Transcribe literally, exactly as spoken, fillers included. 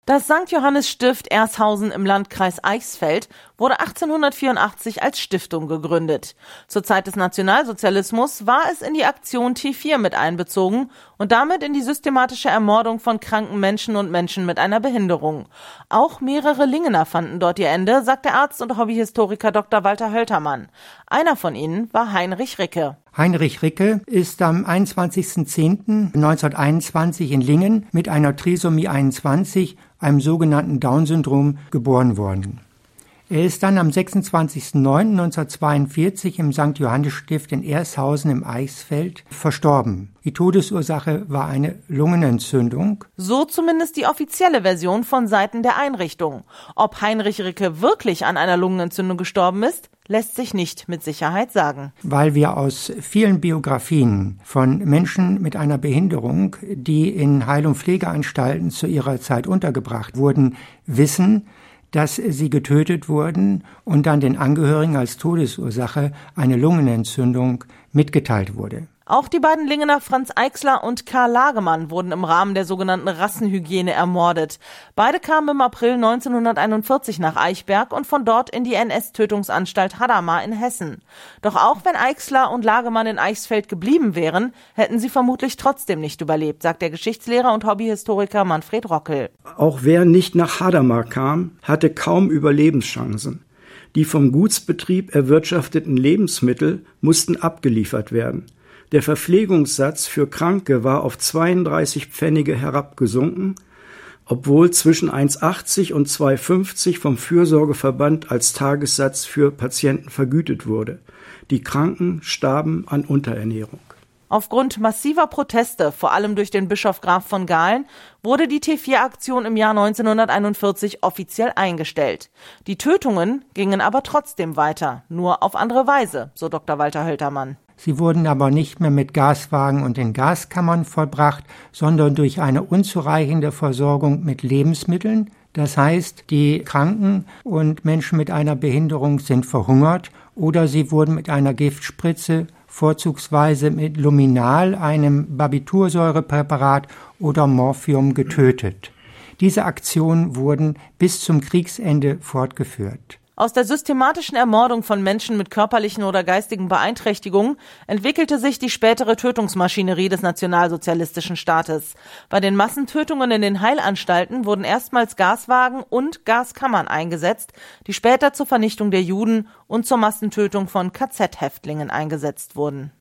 Das Sankt Johannes Stift Ershausen im Landkreis Eichsfeld wurde achtzehnhundertvierundachtzig als Stiftung gegründet. Zur Zeit des Nationalsozialismus war es in die Aktion T vier mit einbezogen und damit in die systematische Ermordung von kranken Menschen und Menschen mit einer Behinderung. Auch mehrere Lingener fanden dort ihr Ende, sagt der Arzt und Hobbyhistoriker Doktor Walter Höltermann. Einer von ihnen war Heinrich Ricke. Heinrich Ricke ist am einundzwanzigsten zehnten neunzehnhunderteinundzwanzig in Lingen mit einer Trisomie einundzwanzig, einem sogenannten Down-Syndrom, geboren worden. Er ist dann am sechsundzwanzigsten neunten neunzehnhundertzweiundvierzig im Sankt Johannes Stift in Ershausen im Eichsfeld verstorben. Die Todesursache war eine Lungenentzündung. So zumindest die offizielle Version von Seiten der Einrichtung. Ob Heinrich Ricke wirklich an einer Lungenentzündung gestorben ist, lässt sich nicht mit Sicherheit sagen. Weil wir aus vielen Biografien von Menschen mit einer Behinderung, die in Heil- und Pflegeanstalten zu ihrer Zeit untergebracht wurden, wissen, dass sie getötet wurden und dann den Angehörigen als Todesursache eine Lungenentzündung mitgeteilt wurde. Auch die beiden Lingener Franz Eichsler und Karl Lagemann wurden im Rahmen der sogenannten Rassenhygiene ermordet. Beide kamen im April neunzehnhunderteinundvierzig nach Eichberg und von dort in die N S-Tötungsanstalt Hadamar in Hessen. Doch auch wenn Eichsler und Lagemann in Eichsfeld geblieben wären, hätten sie vermutlich trotzdem nicht überlebt, sagt der Geschichtslehrer und Hobbyhistoriker Manfred Rockel. Auch wer nicht nach Hadamar kam, hatte kaum Überlebenschancen. Die vom Gutsbetrieb erwirtschafteten Lebensmittel mussten abgeliefert werden. Der Verpflegungssatz für Kranke war auf zweiunddreißig Pfennige herabgesunken, obwohl zwischen eins Komma achtzig und zwei Komma fünfzig vom Fürsorgeverband als Tagessatz für Patienten vergütet wurde. Die Kranken starben an Unterernährung. Aufgrund massiver Proteste, vor allem durch den Bischof Graf von Galen, wurde die T vier Aktion im Jahr neunzehnhunderteinundvierzig offiziell eingestellt. Die Tötungen gingen aber trotzdem weiter, nur auf andere Weise, so Doktor Walter Höltermann. Sie wurden aber nicht mehr mit Gaswagen und in Gaskammern vollbracht, sondern durch eine unzureichende Versorgung mit Lebensmitteln. Das heißt, die Kranken und Menschen mit einer Behinderung sind verhungert oder sie wurden mit einer Giftspritze, vorzugsweise mit Luminal, einem Barbitursäurepräparat oder Morphium, getötet. Diese Aktionen wurden bis zum Kriegsende fortgeführt. Aus der systematischen Ermordung von Menschen mit körperlichen oder geistigen Beeinträchtigungen entwickelte sich die spätere Tötungsmaschinerie des nationalsozialistischen Staates. Bei den Massentötungen in den Heilanstalten wurden erstmals Gaswagen und Gaskammern eingesetzt, die später zur Vernichtung der Juden und zur Massentötung von K Z-Häftlingen eingesetzt wurden.